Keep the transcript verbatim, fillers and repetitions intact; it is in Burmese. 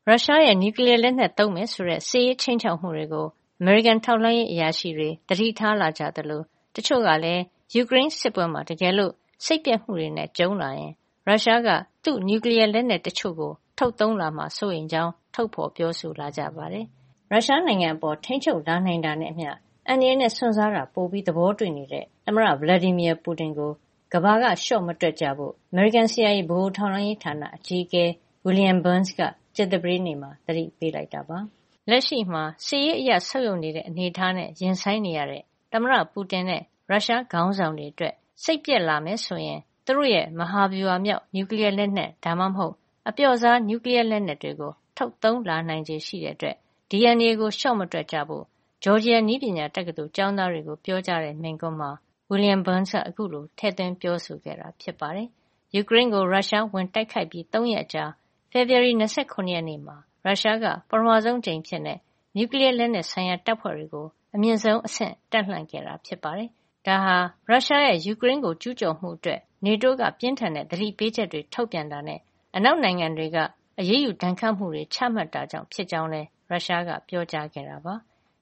ရုရှားရဲ့နျူကလ িয়ার လက်နက်သုံးမယ်ဆိုတဲ့စစ်ရေးချိန်ချောက်မှုတွေကိုအမေရိကန်ထောက်လှမ်းရေးအရာရှိတွေသတိထားလာကြသလိုတချို့ကလည်းယူကရိန်းစစ်ပွဲမှာတကယ်လို့စိတ်ပျက်မှုတွေနဲ့ကြုံလာရင်ရုရှားကသူ့နျူကလ িয়ার လက်နက်တချို့ကိုထုတ်သုံးလာမှာစိုးရိမ်ကြောင်းထုတ်ဖေါ်ပြောဆိုလာကြပါတယ်။ရုရှားနိုင်ငံအပေါ်ထိန်းချုပ်လာနိုင်တာနဲ့အမျှအန္တရာယ်နဲ့စွန့်စားတာပိုပြီးသဘောတွေ့နေတဲ့သမ္မတ Vladimir Putin ကိုကမ္ဘာကလျှော့မတွက်ကြဖို့အမေရိကန် စီ အိုင် အေ ဗဟိုထောက်လှမ်းရေးဌာနအကြီးအကဲ William Burns ကကြာသပတေးနေ့မှာသတိပေးလိုက်တာပါ။လက်ရှိမှာစစ်ရေးအရဆုတ်ယုတ်နေတဲ့အနေအထားနဲ့ရင်ဆိုင်နေရတဲ့သမ္မတပူတင်နဲ့ရုရှားခေါင်းဆောင်တွေအတွက်စိတ်ပျက်လာမယ်ဆိုရင်သူတို့ရဲ့မဟာဗျူဟာမြောက်နျူကလ িয়ার လက်နက်ဒါမှမဟုတ်အပျော့စားနျူကလ িয়ার လက်နက်တွေကိုထုတ်သုံးလာနိုင်ခြေရှိတဲ့အတွက်ဒီအန္တရာယ်ကိုလျှော့မတွက်ကြဖို့ဂျော်ဂျီယာနည်းပညာတက္ကသိုလ်ကျောင်းသားတွေကိုပြောကြားတဲ့မိန့်ခွန်းမှာ William Burns ကအခုလိုထည့်သွင်းပြောဆိုခဲ့တာဖြစ်ပါတယ်။ယူကရိန်းကိုရုရှားဝင်တိုက်ခိုက်ပြီးသုံးရက်အကြာဖေဖေါ်ဝါရီလ၂၇ရက်နေ့မှာရုရှားကပထမဆုံးကြိမ်အဖြစ်နျူကလ িয়ার လက်နက်ဆိုင်ရာတပ်ဖွဲ့တွေကိုအမြင့်ဆုံးအဆင့်တက်လှမ်းခဲ့တာဖြစ်ပါတယ်။ဒါဟာရုရှားရဲ့ယူကရိန်းကိုကျူးကျော်မှုအတွက်နေတိုးကပြင်းထန်တဲ့သတိပေးချက်တွေထုတ်ပြန်တာနဲ့အနောက်နိုင်ငံတွေကအရေးယူဒဏ်ခတ်မှုတွေချမှတ်တာကြောင့်ဖြစ်ကြောင်းလည်းရုရှားကပြောကြားခဲ့တာပါ။